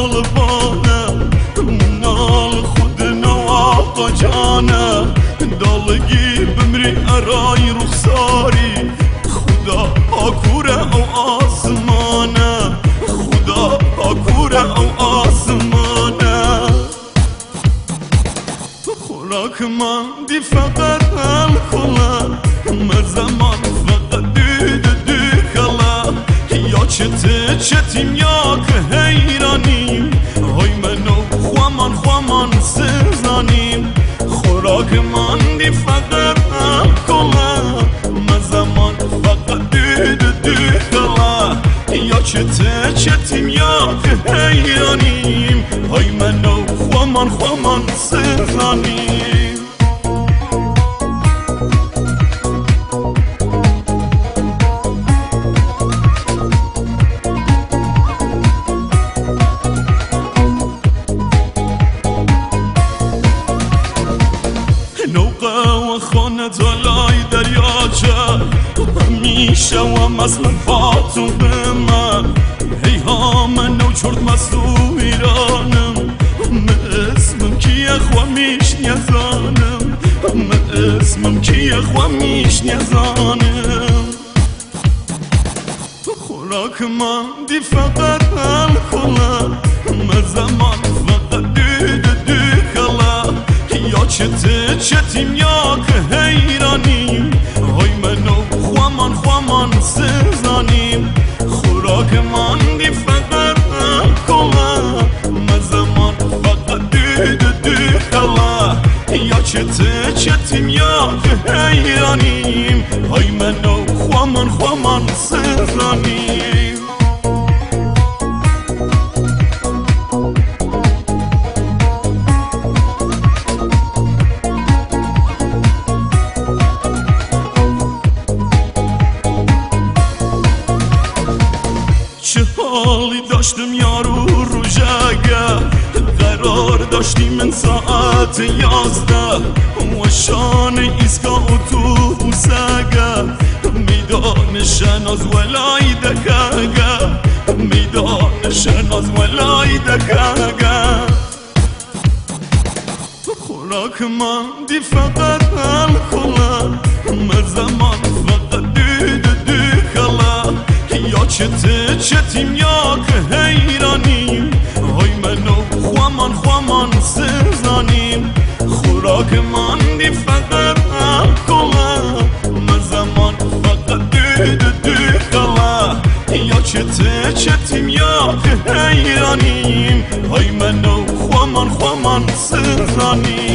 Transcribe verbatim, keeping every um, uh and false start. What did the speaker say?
نال بانه نال خود نو آقا جانه دالگی بمری ارای رخساری خدا آکوره او آسمانه خدا آکوره او آسمانه خوراک من دی فقط الکله من زمان فقط دید دیکله یا چته چتیم یا که حیرانیم های منو خوامان خوامان سزانیم خوراک من دی فقط الکله من زمان فقط دید دیکله یا چته چتیم یا که حیرانیم های منو خوامان خوامان سزانیم نوقه و خانه دلای دریاچه همیشه و مثل فاتو به من هی ها من نو چرد مسو ایرانم من اسمم کیه خوامیش نیزانم من اسمم کیه خوامیش نیزانم خوراک من دی فقط الکله من زمان فقط دید دیکله یا چته چتیم یا که حیرانیم های منو خوامان خوامان سزانیم خوراک من دی فقط الکله من زمان فقط دید دیکله یا چته چتیم یا که حیرانیم های منو خوامان خوامان سزانیم چه حالی داشتم یارو رو جگه قرار داشتیم من ساعت یازده و شان ایستگاه اتوبوسگه میدان شناز ولای دکگه میدان شناز ولای دکگه خوراک من دی فقط الکله من زمان فقط دید دیکله یا چته چتیم یا که حیرانیم های منو خوامان خوامان سزانیم خوراک من دی فقط الکله من زمان فقط دید دیکله یا چته چتیم یا که حیرانیم های منو خوامان خوامان سزانیم